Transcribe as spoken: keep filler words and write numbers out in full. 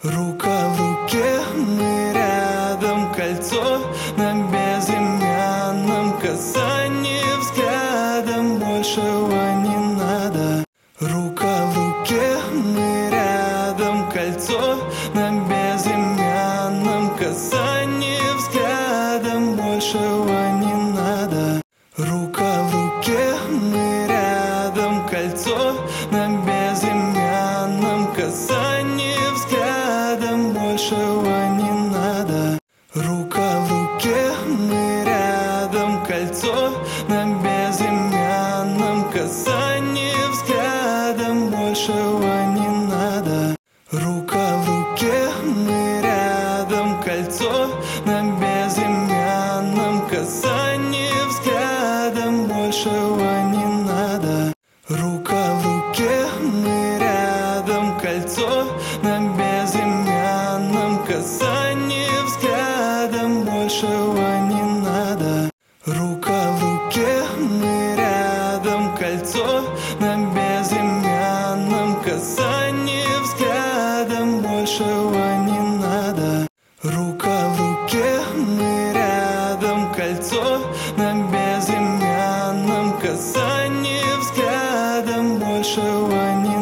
Рука в руке, мы рядом, кольцо на безымянном касании взглядом, большего не надо. Рука в руке, мы рядом, кольцо на безымянном касании взглядом, большего не надо. Рука в руке, мы рядом, кольцо на безымянном касании взглядом, большего не надо. Рука в руке, мы рядом, кольцо на безымянном касании взглядом, большего не надо. Рука в руке, мы рядом, кольцо на безымянном касании взглядом, большего не надо. Рука в руке, мы рядом, кольцо на безымянном касании взглядом, большего не надо. Рука в руке, мы рядом, кольцо на безымянном касании взглядом, большего не надо. Рука в руке, мы рядом, кольцо на безымянном касании взглядом, большего не надо.